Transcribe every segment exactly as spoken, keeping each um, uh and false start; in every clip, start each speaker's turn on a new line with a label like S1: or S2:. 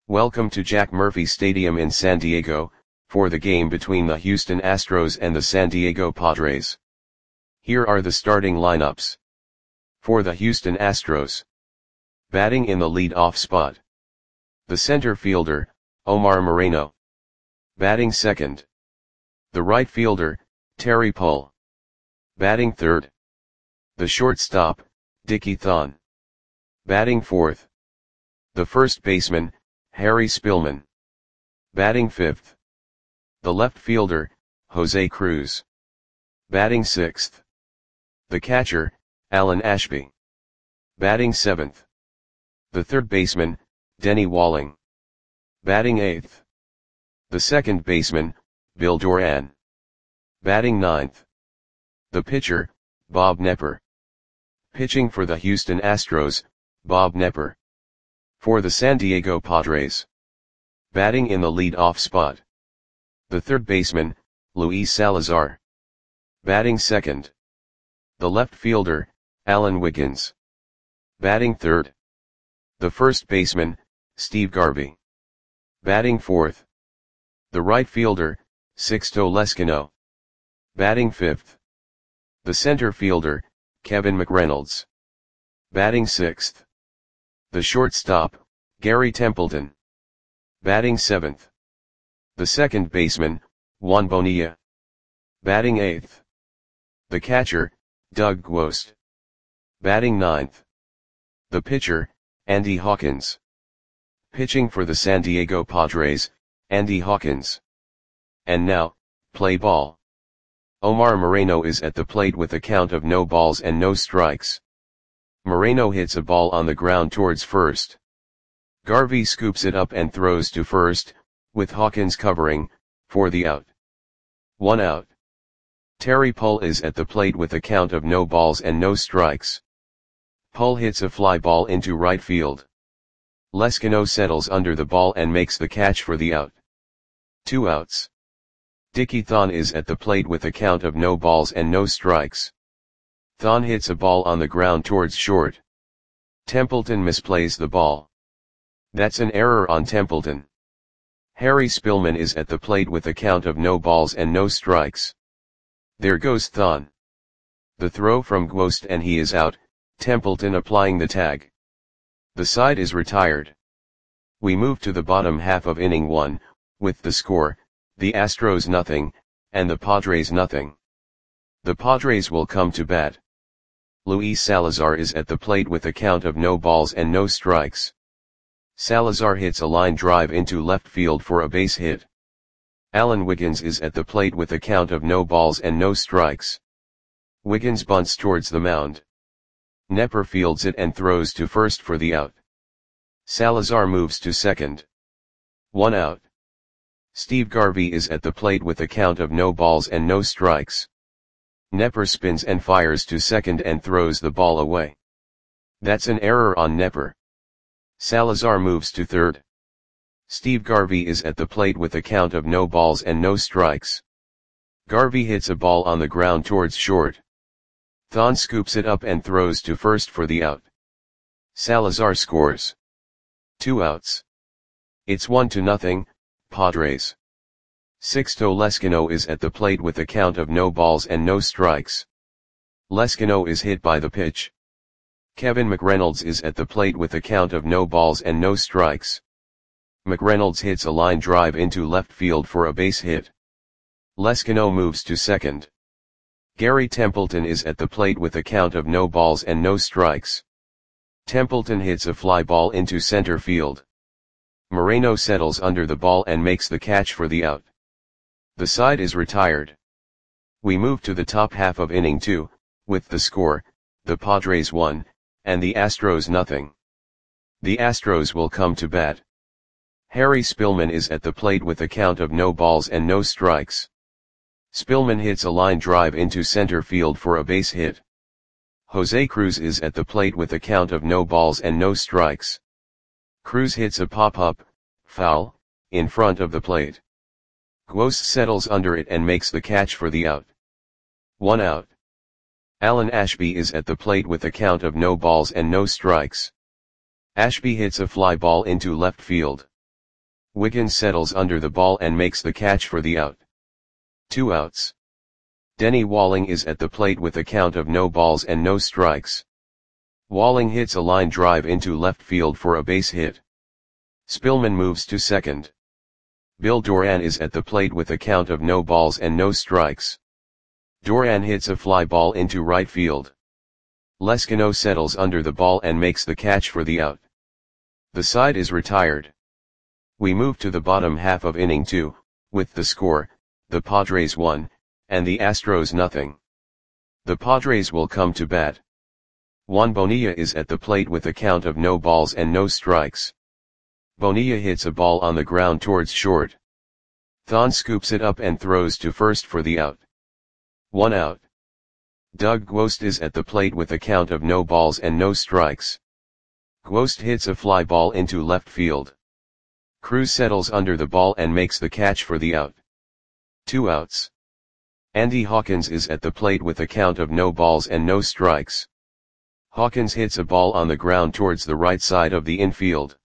S1: Welcome to Jack Murphy Stadium in San Diego, for the game between the Houston Astros and the San Diego Padres. Here are the starting lineups. For the Houston Astros. Batting in the lead-off spot. The center fielder, Omar Moreno. Batting second. The right fielder, Terry Pull. Batting third. The shortstop, Dickie Thon. Batting fourth. The first baseman, Harry Spillman. Batting fifth. The left fielder, Jose Cruz. Batting sixth. The catcher, Alan Ashby. Batting seventh. The third baseman, Denny Walling. Batting eighth. The second baseman, Bill Doran. Batting ninth. The pitcher, Bob Knepper. Pitching for the Houston Astros, Bob Knepper. For the San Diego Padres. Batting in the lead-off spot. The third baseman, Luis Salazar. Batting second. The left fielder, Alan Wiggins. Batting third. The first baseman, Steve Garvey. Batting fourth. The right fielder, Sixto Leskino. Batting fifth. The center fielder, Kevin McReynolds. Batting sixth. The shortstop, Gary Templeton. Batting seventh. The second baseman, Juan Bonilla. Batting eighth. The catcher, Doug Gwost. Batting ninth. The pitcher, Andy Hawkins. Pitching for the San Diego Padres, Andy Hawkins. And now, play ball. Omar Moreno is at the plate with a count of no balls and no strikes. Moreno hits a ball on the ground towards first. Garvey scoops it up and throws to first, with Hawkins covering, for the out. One out. Terry Pull is at the plate with a count of no balls and no strikes. Pull hits a fly ball into right field. Leskino settles under the ball and makes the catch for the out. Two outs. Dickie Thon is at the plate with a count of no balls and no strikes. Thon hits a ball on the ground towards short. Templeton misplays the ball. That's an error on Templeton. Harry Spillman is at the plate with a count of no balls and no strikes. There goes Thon. The throw from Gwost and he is out, Templeton applying the tag. The side is retired. We move to the bottom half of inning one, with the score, the Astros nothing, and the Padres nothing. The Padres will come to bat. Luis Salazar is at the plate with a count of no balls and no strikes. Salazar hits a line drive into left field for a base hit. Alan Wiggins is at the plate with a count of no balls and no strikes. Wiggins bunts towards the mound. Knepper fields it and throws to first for the out. Salazar moves to second. One out. Steve Garvey is at the plate with a count of no balls and no strikes. Knepper spins and fires to second and throws the ball away. That's an error on Knepper. Salazar moves to third. Steve Garvey is at the plate with a count of no balls and no strikes. Garvey hits a ball on the ground towards short. Thon scoops it up and throws to first for the out. Salazar scores. Two outs. It's one to nothing, Padres. Sixto Leskino is at the plate with a count of no balls and no strikes. Leskino is hit by the pitch. Kevin McReynolds is at the plate with a count of no balls and no strikes. McReynolds hits a line drive into left field for a base hit. Leskino moves to second. Gary Templeton is at the plate with a count of no balls and no strikes. Templeton hits a fly ball into center field. Moreno settles under the ball and makes the catch for the out. The side is retired. We move to the top half of inning two, with the score, the Padres one, and the Astros nothing. The Astros will come to bat. Harry Spillman is at the plate with a count of no balls and no strikes. Spillman hits a line drive into center field for a base hit. Jose Cruz is at the plate with a count of no balls and no strikes. Cruz hits a pop-up, foul, in front of the plate. Gwost settles under it and makes the catch for the out. One out. Alan Ashby is at the plate with a count of no balls and no strikes. Ashby hits a fly ball into left field. Wiggins settles under the ball and makes the catch for the out. Two outs. Denny Walling is at the plate with a count of no balls and no strikes. Walling hits a line drive into left field for a base hit. Spillman moves to second. Bill Doran is at the plate with a count of no balls and no strikes. Doran hits a fly ball into right field. Leskino settles under the ball and makes the catch for the out. The side is retired. We move to the bottom half of inning two, with the score, the Padres one, and the Astros nothing. The Padres will come to bat. Juan Bonilla is at the plate with a count of no balls and no strikes. Bonilla hits a ball on the ground towards short. Thon scoops it up and throws to first for the out. One out. Doug Gwost is at the plate with a count of no balls and no strikes. Gwost hits a fly ball into left field. Cruz settles under the ball and makes the catch for the out. Two outs. Andy Hawkins is at the plate with a count of no balls and no strikes. Hawkins hits a ball on the ground towards the right side of the infield.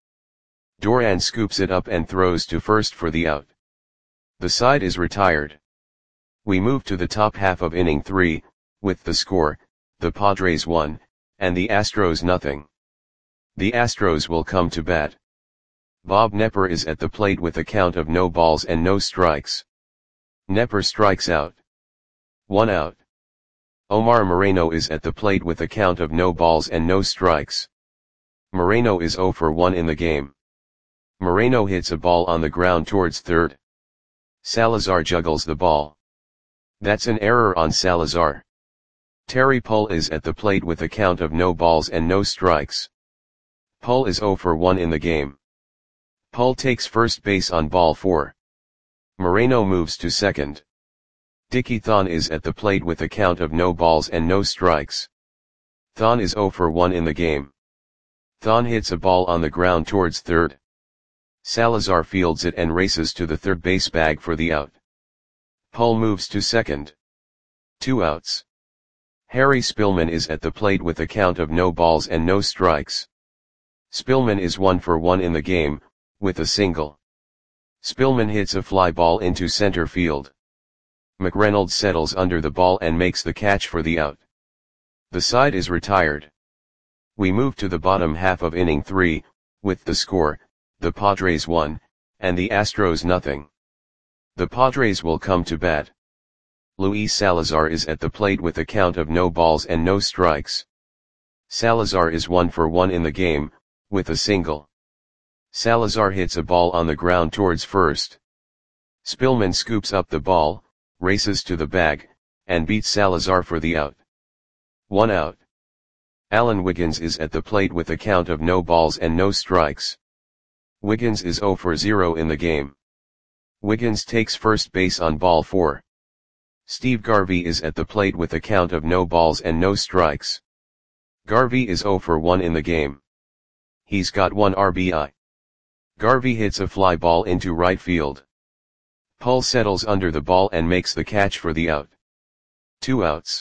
S1: Doran scoops it up and throws to first for the out. The side is retired. We move to the top half of inning three, with the score, the Padres one, and the Astros nothing. The Astros will come to bat. Bob Knepper is at the plate with a count of no balls and no strikes. Knepper strikes out. One out. Omar Moreno is at the plate with a count of no balls and no strikes. Moreno is zero for one in the game. Moreno hits a ball on the ground towards third. Salazar juggles the ball. That's an error on Salazar. Terry Pull is at the plate with a count of no balls and no strikes. Pull is zero for one in the game. Pull takes first base on ball four. Moreno moves to second. Dickie Thon is at the plate with a count of no balls and no strikes. Thon is zero for one in the game. Thon hits a ball on the ground towards third. Salazar fields it and races to the third base bag for the out. Pull moves to second. Two outs. Harry Spillman is at the plate with a count of no balls and no strikes. Spillman is one for one in the game, with a single. Spillman hits a fly ball into center field. McReynolds settles under the ball and makes the catch for the out. The side is retired. We move to the bottom half of inning three, with the score, the Padres one, and the Astros nothing. The Padres will come to bat. Luis Salazar is at the plate with a count of no balls and no strikes. Salazar is one for one in the game, with a single. Salazar hits a ball on the ground towards first. Spillman scoops up the ball, races to the bag, and beats Salazar for the out. One out. Alan Wiggins is at the plate with a count of no balls and no strikes. Wiggins is zero for zero in the game. Wiggins takes first base on ball four. Steve Garvey is at the plate with a count of no balls and no strikes. Garvey is zero for one in the game. He's got one R B I. Garvey hits a fly ball into right field. Pull settles under the ball and makes the catch for the out. Two outs.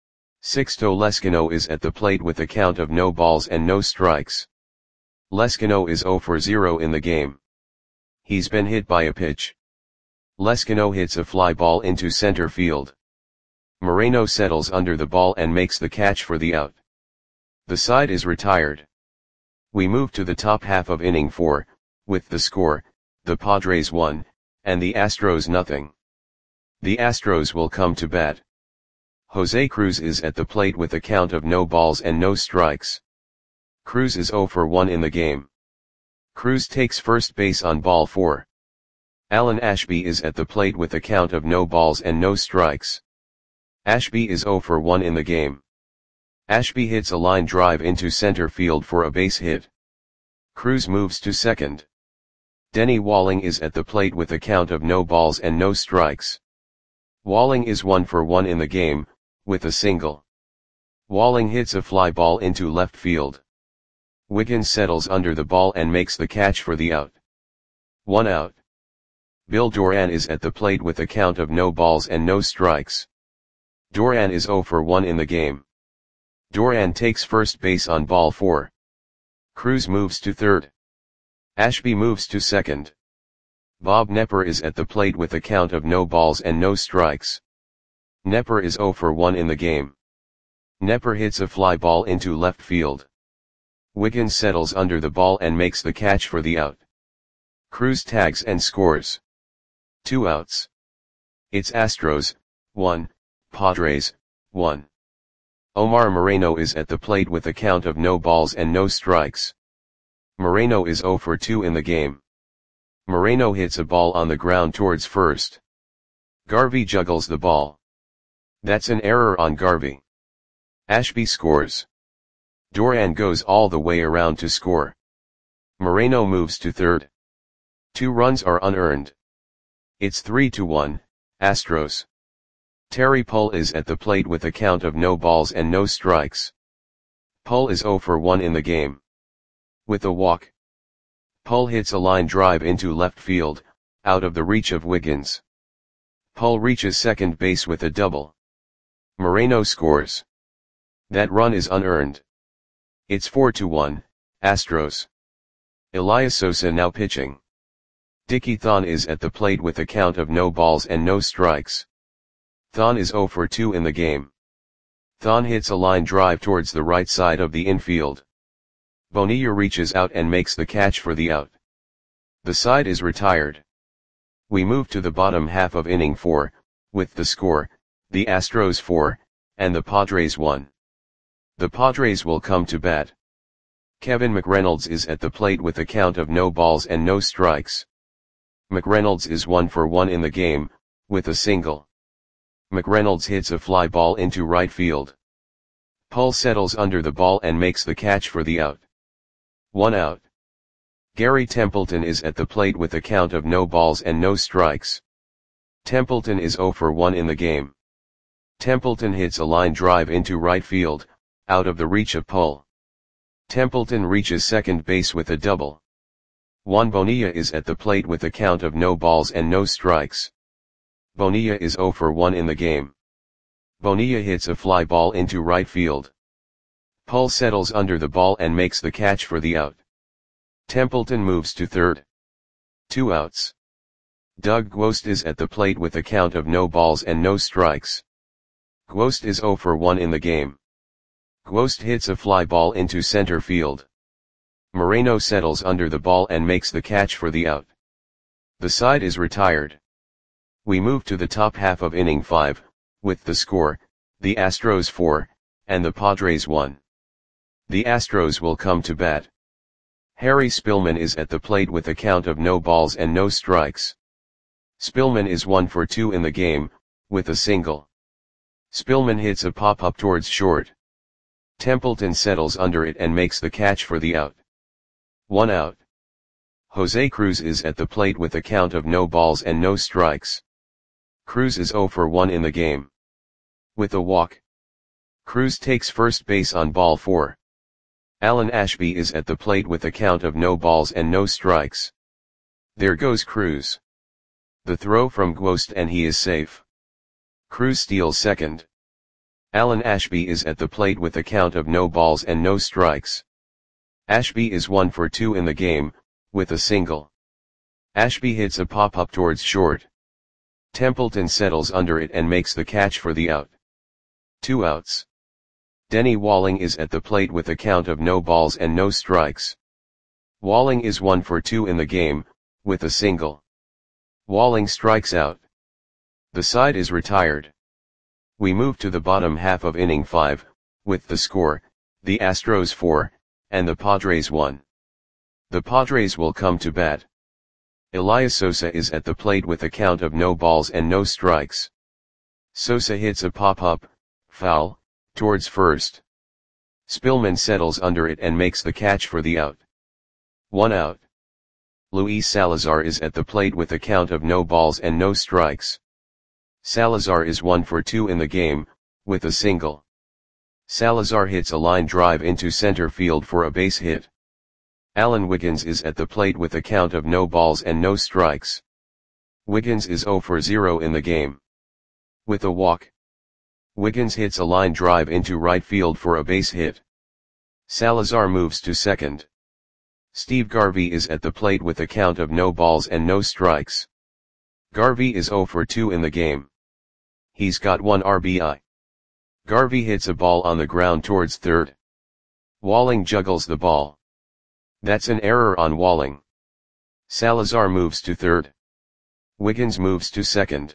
S1: Sixto Leskino is at the plate with a count of no balls and no strikes. Leskino is zero for zero in the game. He's been hit by a pitch. Leskino hits a fly ball into center field. Moreno settles under the ball and makes the catch for the out. The side is retired. We move to the top half of inning four, with the score, the Padres one, and the Astros nothing. The Astros will come to bat. Jose Cruz is at the plate with a count of no balls and no strikes. Cruz is zero for one in the game. Cruz takes first base on ball four. Alan Ashby is at the plate with a count of no balls and no strikes. Ashby is zero for one in the game. Ashby hits a line drive into center field for a base hit. Cruz moves to second. Denny Walling is at the plate with a count of no balls and no strikes. Walling is one for one in the game, with a single. Walling hits a fly ball into left field. Wiggins settles under the ball and makes the catch for the out. One out. Bill Doran is at the plate with a count of no balls and no strikes. Doran is zero for one in the game. Doran takes first base on ball four. Cruz moves to third. Ashby moves to second. Bob Knepper is at the plate with a count of no balls and no strikes. Knepper is zero for one in the game. Knepper hits a fly ball into left field. Wiggins settles under the ball and makes the catch for the out. Cruz tags and scores. Two outs. It's Astros, one, Padres, one. Omar Moreno is at the plate with a count of no balls and no strikes. Moreno is zero for two in the game. Moreno hits a ball on the ground towards first. Garvey juggles the ball. That's an error on Garvey. Ashby scores. Duran goes all the way around to score. Moreno moves to third. Two runs are unearned. It's three to one, Astros. Terry Pull is at the plate with a count of no balls and no strikes. Pull is zero for one in the game. With a walk. Pull hits a line drive into left field, out of the reach of Wiggins. Pull reaches second base with a double. Moreno scores. That run is unearned. It's four to one, Astros. Elias Sosa now pitching. Dickie Thon is at the plate with a count of no balls and no strikes. Thon is zero for two in the game. Thon hits a line drive towards the right side of the infield. Bonilla reaches out and makes the catch for the out. The side is retired. We move to the bottom half of inning four, with the score, the Astros four, and the Padres one. The Padres will come to bat. Kevin McReynolds is at the plate with a count of no balls and no strikes. McReynolds is one for one in the game, with a single. McReynolds hits a fly ball into right field. Pull settles under the ball and makes the catch for the out. One out. Gary Templeton is at the plate with a count of no balls and no strikes. Templeton is zero for one in the game. Templeton hits a line drive into right field, out of the reach of Pull. Templeton reaches second base with a double. Juan Bonilla is at the plate with a count of no balls and no strikes. Bonilla is zero for one in the game. Bonilla hits a fly ball into right field. Pull settles under the ball and makes the catch for the out. Templeton moves to third. Two outs. Doug Gwost is at the plate with a count of no balls and no strikes. Gwost is zero for one in the game. Gwost hits a fly ball into center field. Moreno settles under the ball and makes the catch for the out. The side is retired. We move to the top half of inning five, with the score, the Astros four, and the Padres one. The Astros will come to bat. Harry Spillman is at the plate with a count of no balls and no strikes. Spillman is one for two in the game, with a single. Spillman hits a pop-up towards short. Templeton settles under it and makes the catch for the out. One out. Jose Cruz is at the plate with a count of no balls and no strikes. Cruz is zero for one in the game. With a walk. Cruz takes first base on ball four. Alan Ashby is at the plate with a count of no balls and no strikes. There goes Cruz. The throw from Gwost and he is safe. Cruz steals second. Alan Ashby is at the plate with a count of no balls and no strikes. Ashby is one for two in the game, with a single. Ashby hits a pop-up towards short. Templeton settles under it and makes the catch for the out. Two outs. Denny Walling is at the plate with a count of no balls and no strikes. Walling is one for two in the game, with a single. Walling strikes out. The side is retired. We move to the bottom half of inning five, with the score, the Astros four, and the Padres one. The Padres will come to bat. Elias Sosa is at the plate with a count of no balls and no strikes. Sosa hits a pop-up, foul, towards first. Spillman settles under it and makes the catch for the out. One out. Luis Salazar is at the plate with a count of no balls and no strikes. Salazar is one for two in the game, with a single. Salazar hits a line drive into center field for a base hit. Alan Wiggins is at the plate with a count of no balls and no strikes. Wiggins is zero for zero in the game. With a walk. Wiggins hits a line drive into right field for a base hit. Salazar moves to second. Steve Garvey is at the plate with a count of no balls and no strikes. Garvey is zero for two in the game. He's got one R B I. Garvey hits a ball on the ground towards third. Walling juggles the ball. That's an error on Walling. Salazar moves to third. Wiggins moves to second.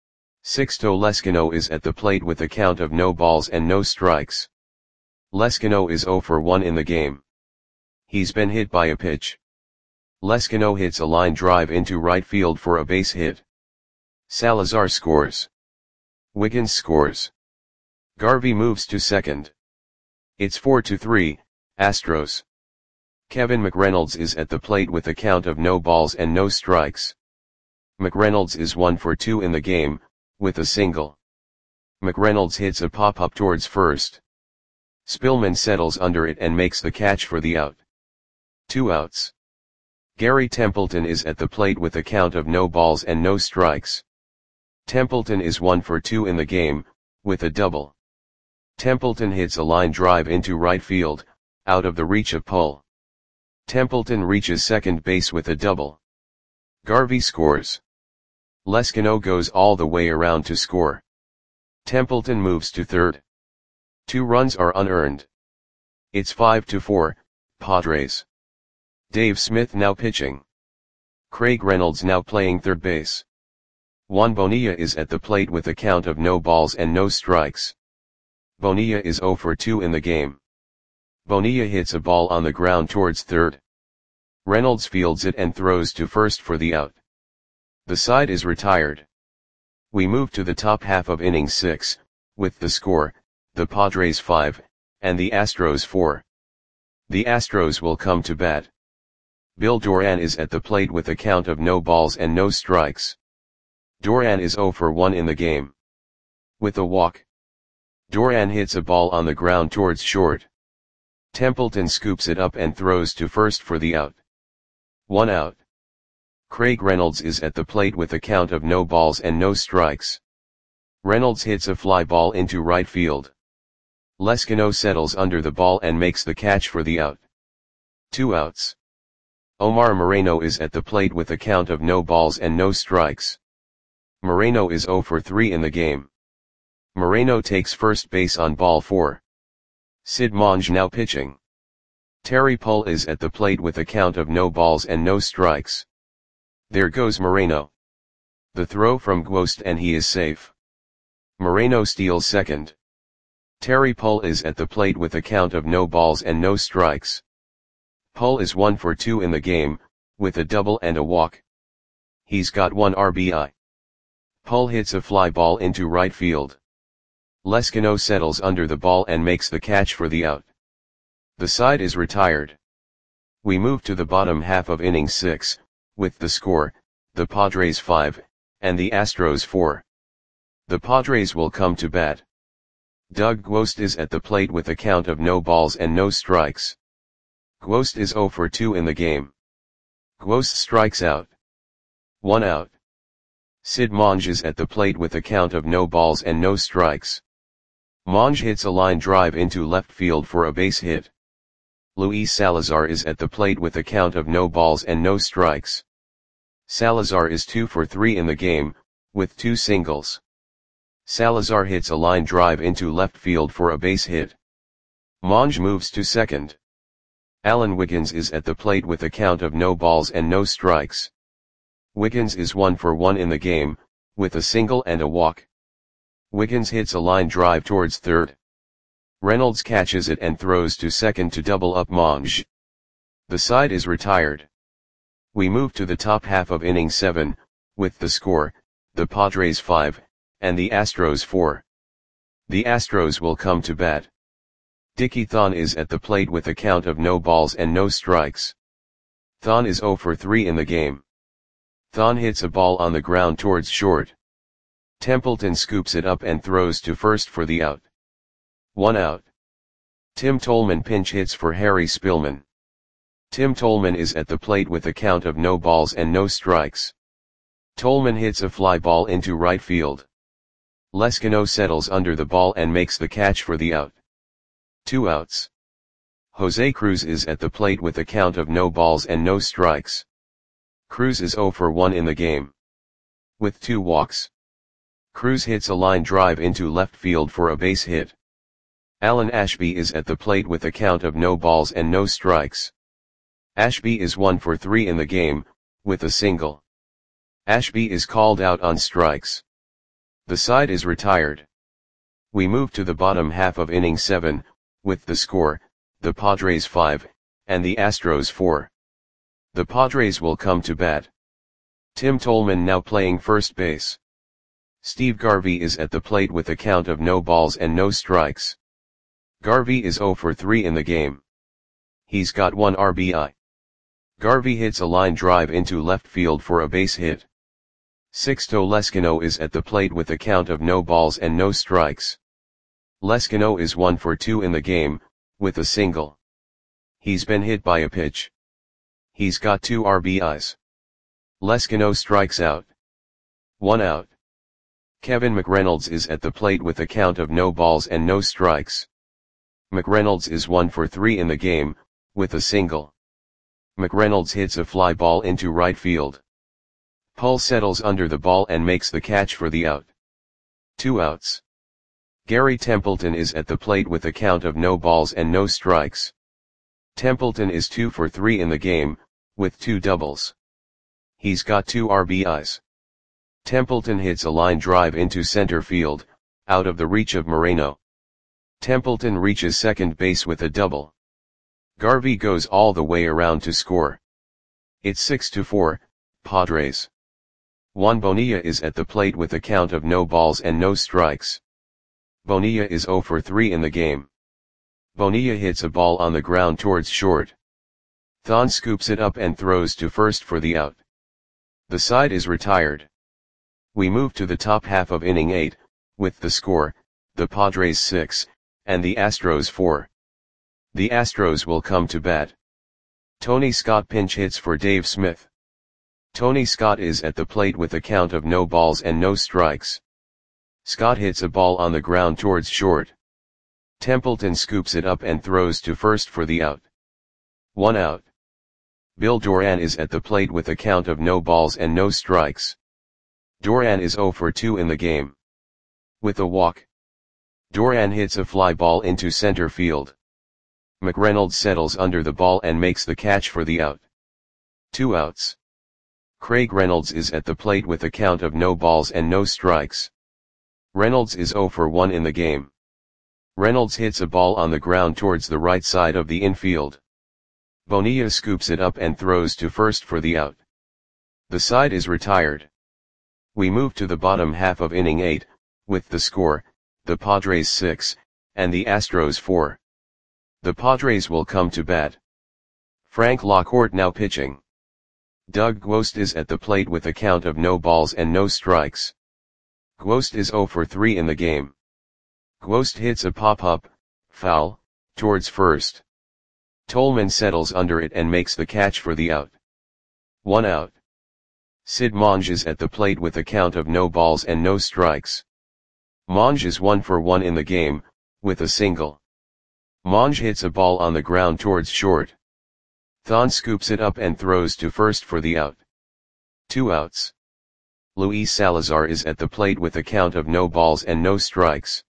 S1: Sixto Leskino is at the plate with a count of no balls and no strikes. Leskino is zero for one in the game. He's been hit by a pitch. Leskino hits a line drive into right field for a base hit. Salazar scores. Wiggins scores. Garvey moves to second. It's four to three, Astros. Kevin McReynolds is at the plate with a count of no balls and no strikes. McReynolds is one for two in the game, with a single. McReynolds hits a pop-up towards first. Spillman settles under it and makes the catch for the out. Two outs. Gary Templeton is at the plate with a count of no balls and no strikes. Templeton is one for two in the game, with a double. Templeton hits a line drive into right field, out of the reach of Pull. Templeton reaches second base with a double. Garvey scores. Leskino goes all the way around to score. Templeton moves to third. Two runs are unearned. It's five to four, Padres. Dave Smith now pitching. Craig Reynolds now playing third base. Juan Bonilla is at the plate with a count of no balls and no strikes. Bonilla is zero for two in the game. Bonilla hits a ball on the ground towards third. Reynolds fields it and throws to first for the out. The side is retired. We move to the top half of inning six, with the score, the Padres five, and the Astros four. The Astros will come to bat. Bill Doran is at the plate with a count of no balls and no strikes. Doran is zero for one in the game. With a walk. Doran hits a ball on the ground towards short. Templeton scoops it up and throws to first for the out. One out. Craig Reynolds is at the plate with a count of no balls and no strikes. Reynolds hits a fly ball into right field. Leskino settles under the ball and makes the catch for the out. Two outs. Omar Moreno is at the plate with a count of no balls and no strikes. Moreno is zero for three in the game. Moreno takes first base on ball four. Sid Monge now pitching. Terry Pull is at the plate with a count of no balls and no strikes. There goes Moreno. The throw from Gwost and he is safe. Moreno steals second. Terry Pull is at the plate with a count of no balls and no strikes. Pull is one for two in the game, with a double and a walk. He's got one R B I. Pull hits a fly ball into right field. Leskino settles under the ball and makes the catch for the out. The side is retired. We move to the bottom half of inning six, with the score, the Padres five, and the Astros four. The Padres will come to bat. Doug Gwost is at the plate with a count of no balls and no strikes. Gwost is zero for two in the game. Gwost strikes out. One out. Sid Monge is at the plate with a count of no balls and no strikes. Monge hits a line drive into left field for a base hit. Luis Salazar is at the plate with a count of no balls and no strikes. Salazar is two for three in the game, with two singles. Salazar hits a line drive into left field for a base hit. Monge moves to second. Alan Wiggins is at the plate with a count of no balls and no strikes. Wiggins is one for one in the game, with a single and a walk. Wiggins hits a line drive towards third. Reynolds catches it and throws to second to double up Monge. The side is retired. We move to the top half of inning seven, with the score, the Padres five, and the Astros four. The Astros will come to bat. Dickie Thon is at the plate with a count of no balls and no strikes. Thon is zero for three in the game. Thon hits a ball on the ground towards short. Templeton scoops it up and throws to first for the out. One out. Tim Tolman pinch hits for Harry Spillman. Tim Tolman is at the plate with a count of no balls and no strikes. Tolman hits a fly ball into right field. Leskino settles under the ball and makes the catch for the out. Two outs. Jose Cruz is at the plate with a count of no balls and no strikes. Cruz is zero for one in the game, with two walks. Cruz hits a line drive into left field for a base hit. Alan Ashby is at the plate with a count of no balls and no strikes. Ashby is one for three in the game, with a single. Ashby is called out on strikes. The side is retired. We move to the bottom half of inning seven, with the score, the Padres five, and the Astros four. The Padres will come to bat. Tim Tolman now playing first base. Steve Garvey is at the plate with a count of no balls and no strikes. Garvey is zero for three in the game. He's got one R B I. Garvey hits a line drive into left field for a base hit. Sixto Lescano is at the plate with a count of no balls and no strikes. Lescano is one for two in the game, with a single. He's been hit by a pitch. He's got two R B Is. Lescano strikes out. One out. Kevin McReynolds is at the plate with a count of no balls and no strikes. McReynolds is one for three in the game, with a single. McReynolds hits a fly ball into right field. Pull settles under the ball and makes the catch for the out. Two outs. Gary Templeton is at the plate with a count of no balls and no strikes. Templeton is two for three in the game, with two doubles. He's got two R B Is. Templeton hits a line drive into center field, out of the reach of Moreno. Templeton reaches second base with a double. Garvey goes all the way around to score. It's six to four, Padres. Juan Bonilla is at the plate with a count of no balls and no strikes. Bonilla is zero for three in the game. Bonilla hits a ball on the ground towards short. Thon scoops it up and throws to first for the out. The side is retired. We move to the top half of inning eight, with the score, the Padres six, and the Astros four. The Astros will come to bat. Tony Scott pinch hits for Dave Smith. Tony Scott is at the plate with a count of no balls and no strikes. Scott hits a ball on the ground towards short. Templeton scoops it up and throws to first for the out. One out. Bill Doran is at the plate with a count of no balls and no strikes. Doran is zero for two in the game, with a walk. Doran hits a fly ball into center field. McReynolds settles under the ball and makes the catch for the out. Two outs. Craig Reynolds is at the plate with a count of no balls and no strikes. Reynolds is zero for one in the game. Reynolds hits a ball on the ground towards the right side of the infield. Bonilla scoops it up and throws to first for the out. The side is retired. We move to the bottom half of inning eight, with the score, the Padres six, and the Astros four. The Padres will come to bat. Frank Lockhart now pitching. Doug Gwost is at the plate with a count of no balls and no strikes. Gwost is zero for three in the game. Gwost hits a pop-up, foul, towards first. Tolman settles under it and makes the catch for the out. One out. Sid Monge is at the plate with a count of no balls and no strikes. Monge is one for one in the game, with a single. Monge hits a ball on the ground towards short. Thon scoops it up and throws to first for the out. Two outs. Luis Salazar is at the plate with a count of no balls and no strikes.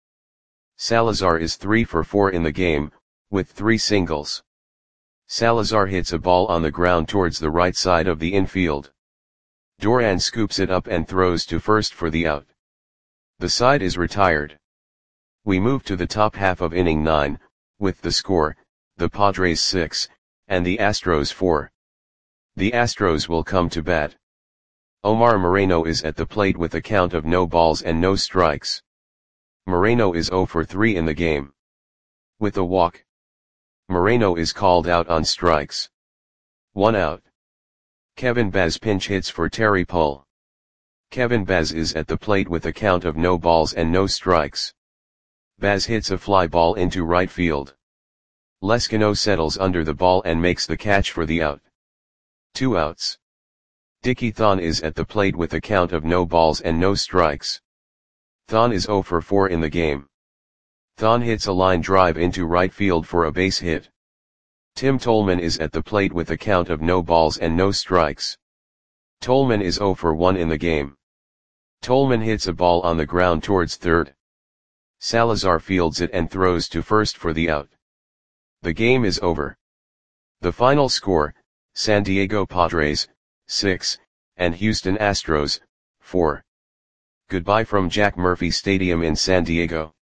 S1: Salazar is three for four in the game, with three singles. Salazar hits a ball on the ground towards the right side of the infield. Doran scoops it up and throws to first for the out. The side is retired. We move to the top half of inning nine, with the score, the Padres six, and the Astros four. The Astros will come to bat. Omar Moreno is at the plate with a count of no balls and no strikes. Moreno is zero for three in the game, with a walk. Moreno is called out on strikes. One out. Kevin Baz pinch hits for Terry Pull. Kevin Baz is at the plate with a count of no balls and no strikes. Baz hits a fly ball into right field. Lescano settles under the ball and makes the catch for the out. Two outs. Dickie Thon is at the plate with a count of no balls and no strikes. Thon is zero for four in the game. Thon hits a line drive into right field for a base hit. Tim Tolman is at the plate with a count of no balls and no strikes. Tolman is zero for one in the game. Tolman hits a ball on the ground towards third. Salazar fields it and throws to first for the out. The game is over. The final score, San Diego Padres, six, and Houston Astros, four. Goodbye from Jack Murphy Stadium in San Diego.